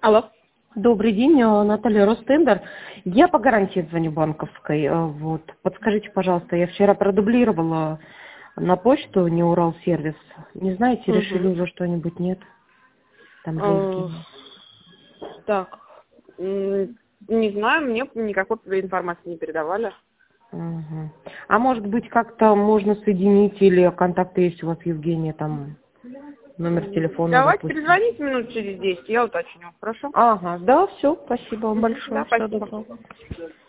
Алло. Добрый день, Наталья Ростендер. Я по гарантии звоню банковской. Вот. Подскажите, пожалуйста, я вчера продублировала на почту не Уралсервис. Не знаете, решили уже что-нибудь? Нет? Там деньги. Так, не знаю, мне никакой информации не передавали. Угу. А может быть, как-то можно соединить, или контакты есть у вас, Евгения, там номер телефона, Давайте допустим? перезвоните минут через 10, я уточню. Хорошо? Ага, да, все, спасибо вам Да, большое, всего спасибо. доброго.